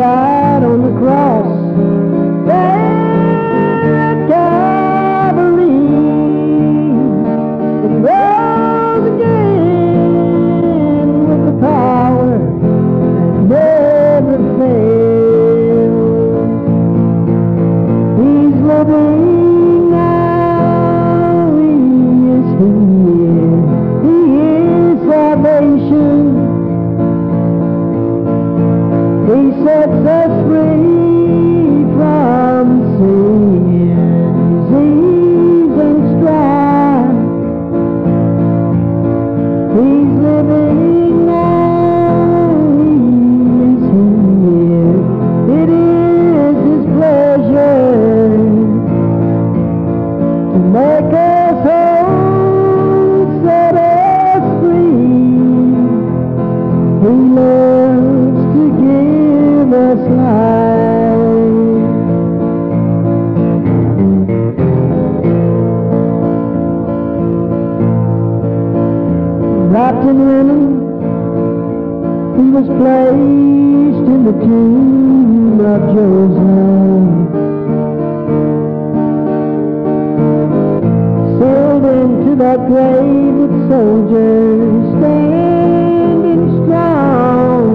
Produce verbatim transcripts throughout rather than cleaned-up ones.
died on the cross at Calvary, and rose again with the power that never fails. He's living now, He is here, He is salvation. He sets us free from sin, disease, and strife. He's living now, He is here. It is His pleasure to make us whole, set us free. He loves to give us life. Wrapped in linen, He was placed in the tomb of Joseph, sailed into that grave with soldiers standing strong.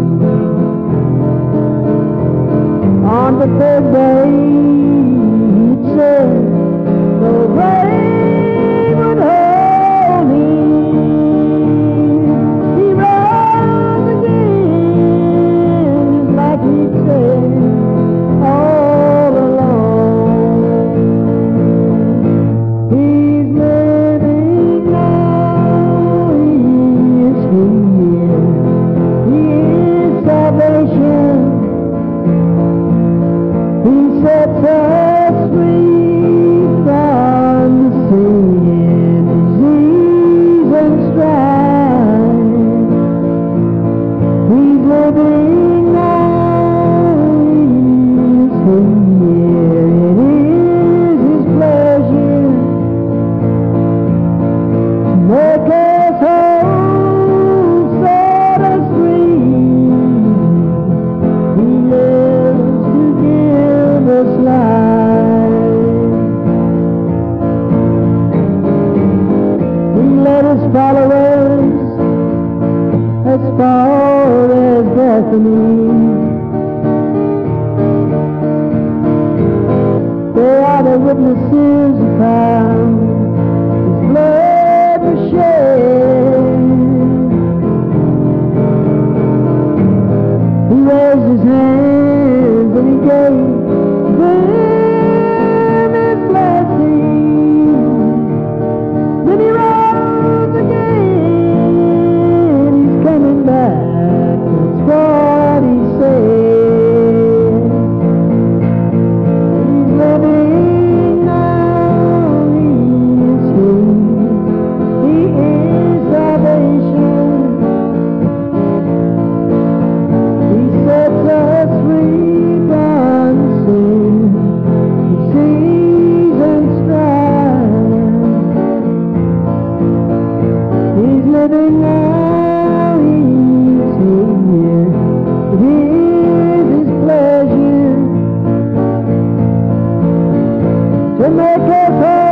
On the third day, He said, the grave would hold Him. He rose again, just like He said all along. He's living now, He is here. He is salvation. He sets us free from sin, disease, and strife. He's living now, He is here. It is His pleasure to make us whole, set us free. He lives to give us life. He led His followers as far as Bethany. They are the witnesses of how His blood was shed. He raised His hands and He gave them His blessing. Then He rose again. He's coming back. That's what He said. He's living now. He is here. He is salvation. He sets us free from sin, disease, and strife. He's living now, He's here. It is His pleasure to make us whole.